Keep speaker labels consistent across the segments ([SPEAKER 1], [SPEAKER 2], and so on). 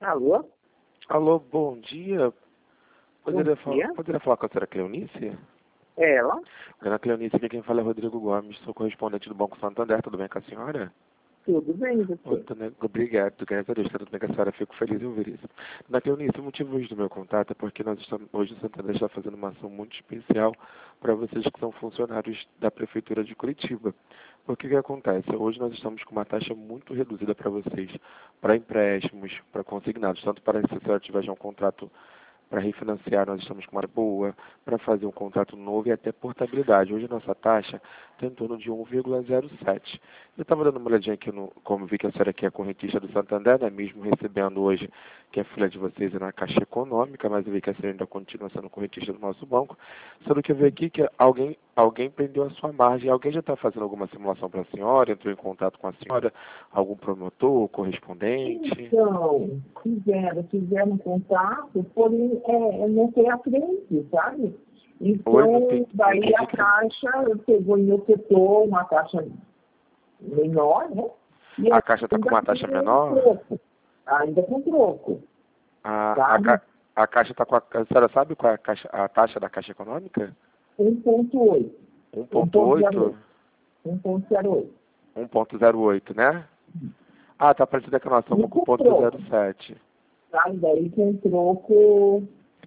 [SPEAKER 1] Alô?
[SPEAKER 2] Alô, bom dia. Poderia
[SPEAKER 1] Bom dia.
[SPEAKER 2] falar com a senhora Cleonice?
[SPEAKER 1] É ela?
[SPEAKER 2] Dona Cleonice, aqui quem fala é Rodrigo Gomes, sou correspondente do Banco Santander, tudo bem com a senhora?
[SPEAKER 1] Tudo bem, e você?
[SPEAKER 2] Obrigado, graças a Deus, tá tudo bem com a senhora, fico feliz em ouvir isso. Dona Cleonice, o motivo hoje do meu contato é porque hoje o Santander está fazendo uma ação muito especial para vocês que são funcionários da Prefeitura de Curitiba. Porque o que acontece? Hoje nós estamos com uma taxa muito reduzida para vocês, para empréstimos, para consignados, tanto para se a senhora tiver já um contrato para refinanciar, nós estamos com uma boa, para fazer um contrato novo e até portabilidade. Hoje a nossa taxa está em torno de 1,07. Eu estava dando uma olhadinha aqui, como vi que a senhora aqui é correntista do Santander, né, mesmo recebendo hoje que a filha de vocês é na Caixa Econômica, mas eu vi que a senhora ainda continua sendo correntista do nosso banco. Sendo que eu vi aqui que alguém prendeu a sua margem. Alguém já está fazendo alguma simulação para a senhora, entrou em contato com a senhora, algum promotor, correspondente?
[SPEAKER 1] Então, fizeram um contato, porém não foi à frente, sabe?
[SPEAKER 2] Oi, não
[SPEAKER 1] Então,
[SPEAKER 2] entendi.
[SPEAKER 1] daí a Caixa pegou e ofertou uma taxa menor, né? E
[SPEAKER 2] A Caixa está com uma taxa menor?
[SPEAKER 1] troco, ainda com troco, sabe?
[SPEAKER 2] A Caixa está com a senhora sabe qual é a taxa da Caixa Econômica?
[SPEAKER 1] 1,8.
[SPEAKER 2] 1,8?
[SPEAKER 1] 1,08.
[SPEAKER 2] 1,08, né? Ah, tá parecida com a nossa,
[SPEAKER 1] E
[SPEAKER 2] com
[SPEAKER 1] com troco,
[SPEAKER 2] 1,07.
[SPEAKER 1] sabe? Daí com troco,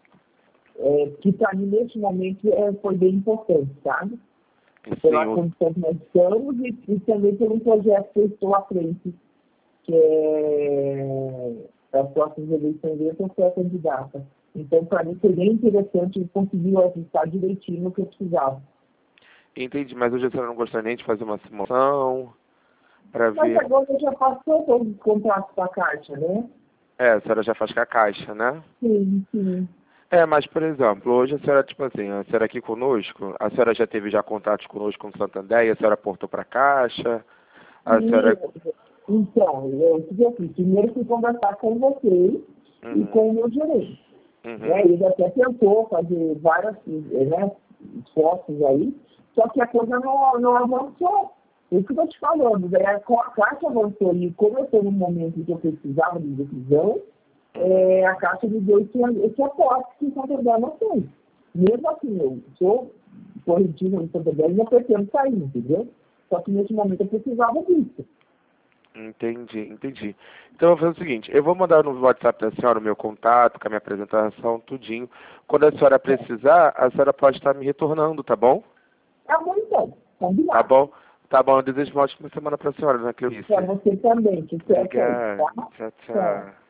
[SPEAKER 1] que para mim neste momento foi bem importante, sabe? Pela
[SPEAKER 2] Sim,
[SPEAKER 1] condição que nós estamos e também por um projeto que eu estou à frente, que é as próximas eleições, eu sou a candidata. Então, para mim, foi bem interessante conseguir ajustar direitinho o que eu precisava.
[SPEAKER 2] entendi, mas hoje a senhora não gostaria nem de fazer uma simulação para
[SPEAKER 1] Mas
[SPEAKER 2] ver.
[SPEAKER 1] agora já passou todos os contratos da Caixa, né?
[SPEAKER 2] É, a senhora já faz com a Caixa, né?
[SPEAKER 1] Sim, sim.
[SPEAKER 2] É, mas, por exemplo, hoje a senhora, tipo assim, a senhora aqui conosco, a senhora já teve já contatos conosco com o Santander e a senhora aportou para a Caixa, a senhora...
[SPEAKER 1] Então, eu fiz assim, primeiro fui conversar com vocês e
[SPEAKER 2] Uhum,
[SPEAKER 1] com o meu gerente. Né? Ele até tentou fazer várias esforços aí, só que a coisa não avançou. Isso que eu estou te falando, daí a Caixa avançou e como eu estou num momento em que eu precisava de decisão, a Caixa me deu esse aporte que o Santander não fez. Mesmo assim, eu sou corretivo no Santander e não pretendo sair, entendeu? Só que nesse momento eu precisava disso.
[SPEAKER 2] entendi. Então eu vou fazer o seguinte, eu vou mandar no WhatsApp da senhora o meu contato, com a minha apresentação, tudinho. Quando a senhora precisar, a senhora pode estar me retornando, tá bom?
[SPEAKER 1] Tá bom então,
[SPEAKER 2] Tá
[SPEAKER 1] combinado.
[SPEAKER 2] bom? Tá bom, eu desejo uma ótima semana para a senhora, Ana Cleonice.
[SPEAKER 1] Para você também, que você é
[SPEAKER 2] Obrigado.
[SPEAKER 1] tá?
[SPEAKER 2] Tchau,
[SPEAKER 1] Tchau.
[SPEAKER 2] tchau.